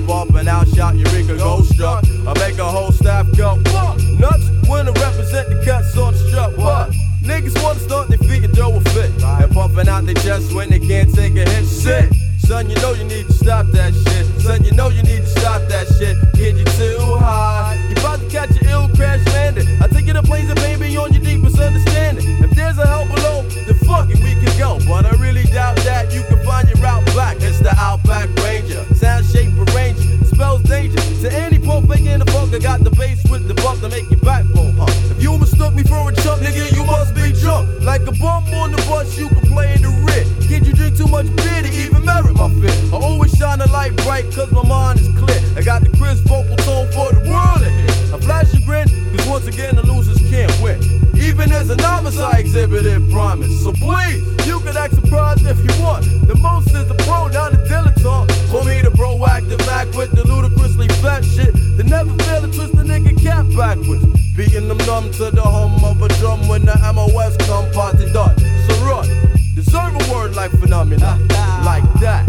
bumping out, shout Eureka, go struck. I make a whole staff go nuts when I represent the cuts on the strut. What? Niggas wanna start their feet and throw a fit, and pumping out their chest when they can't take a hit. Shit, son, you know you need to stop that shit. Son, you know you need to stop that shit. Kid, you too high. You about to catch an ill crash landing. I take you to places, baby, on your deepest understanding. If there's a hell below, then fuck it, we can go. But I really doubt that you can find your route back. It's the Outback Ranger, sound shape arranger, spells danger to any poor fake in the funk. I got the bass with the bump to make your backbone hump. If you mistook me for a chump, nigga, you must be drunk. Like a bum on the bus, you can play in the rear. Kid, you drink too much beer to even merit my fit. I always shine a light bright cause my mind is clear. I got the crisp vocal tone for the world to hear. I flash a grin cause once again the losers can't win. Even as a novice I exhibited promise. So please, you can act surprised if you want. The most is the pro, not the dilettante. For me the proactive act with the ludicrously fat shit. They never fail to twist the nigga cap backwards. Beating them numb to the hum of a drum when the MOS come party done. So run, deserve a word like phenomena, like that.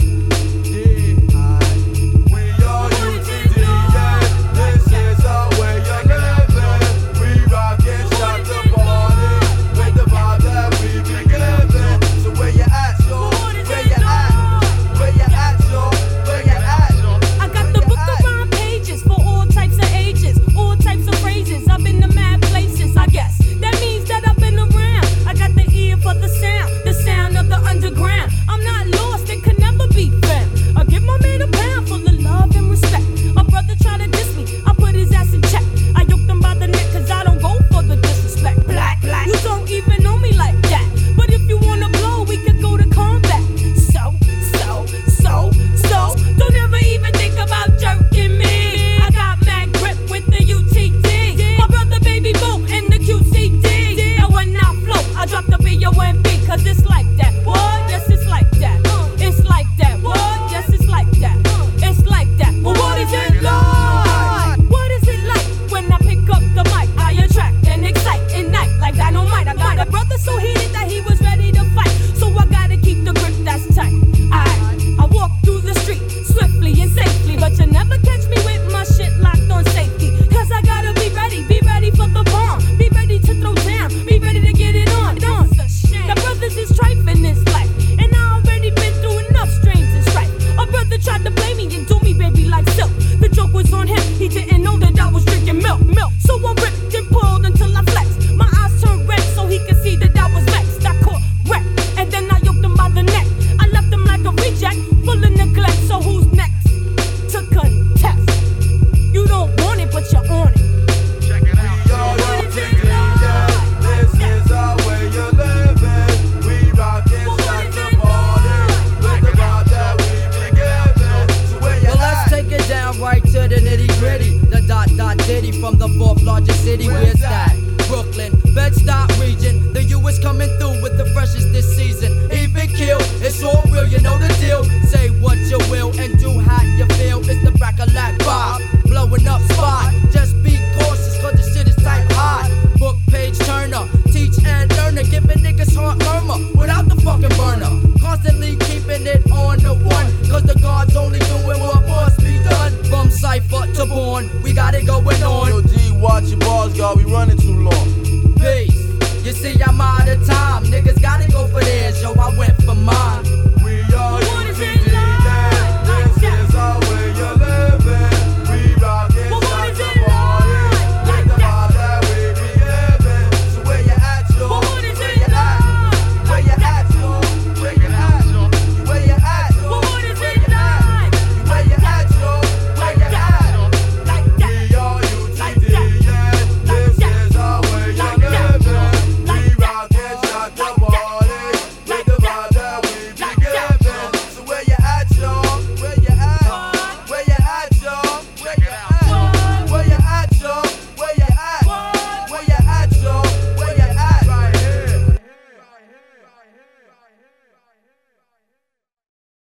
It's all real, you know the deal. Say what you will and do how